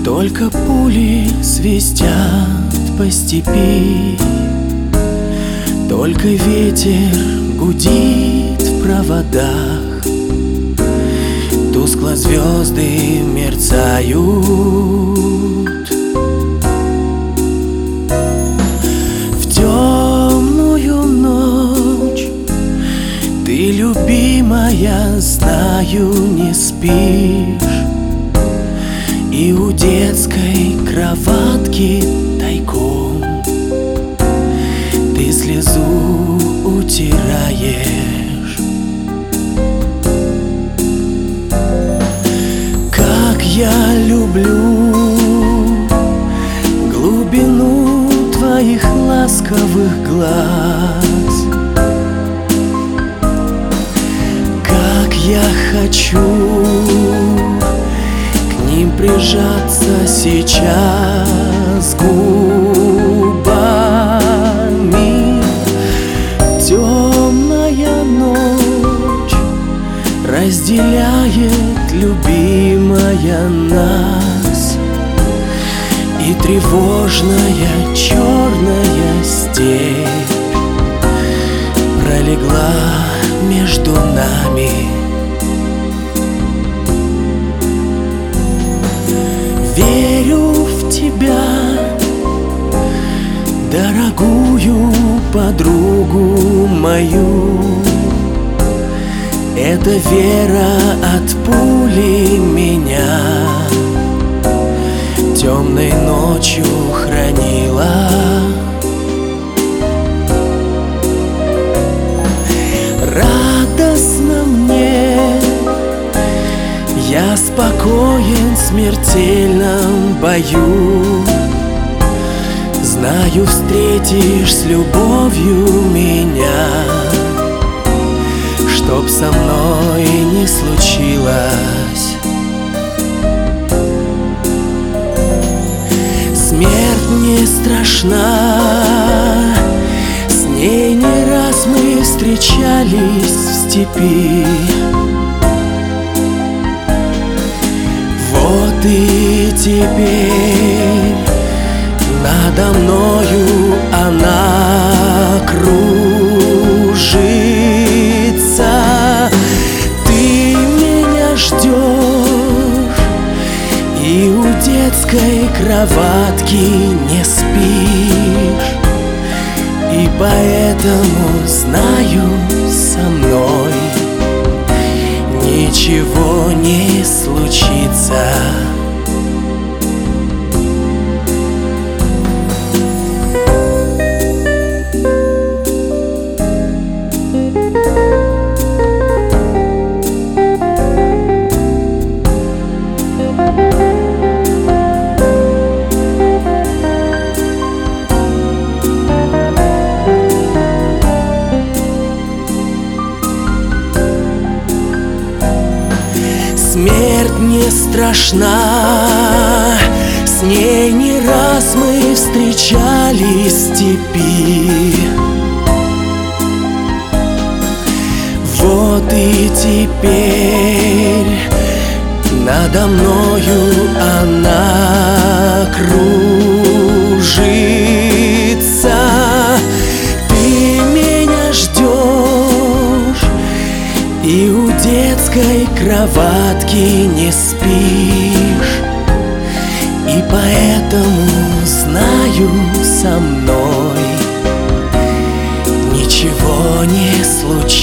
Только пули свистят по степи, только ветер гудит в проводах, тускло звезды мерцают. В темную ночь ты, любимая, знаю, не спишь, и у детской кроватки тайком ты слезу утираешь. Как я люблю глубину твоих ласковых глаз, как я хочу к ним прижаться сейчас губами. Темная ночь разделяет, любимая, нас, и тревожная черная степь пролегла между нами. Верю в тебя, дорогую подругу мою. Эта вера от пули меня темной ночью хранила. Радостно мне, я спокоен в смертельном бою. Знаю, встретишь с любовью меня, чтоб со мной не случилось. Смерть не страшна, с ней не раз мы встречались в степи. Вот и теперь надо мною она кружится. Ты меня ждешь, и у детской кроватки не спишь, и поэтому знаю, со мной ничего не случится. Смерть не страшна, с ней не раз мы встречались в степи. Вот и теперь надо мною она кружится. Ты меня ждешь, и у детской кроватки не спишь, и поэтому знаю, со мной ничего не случится.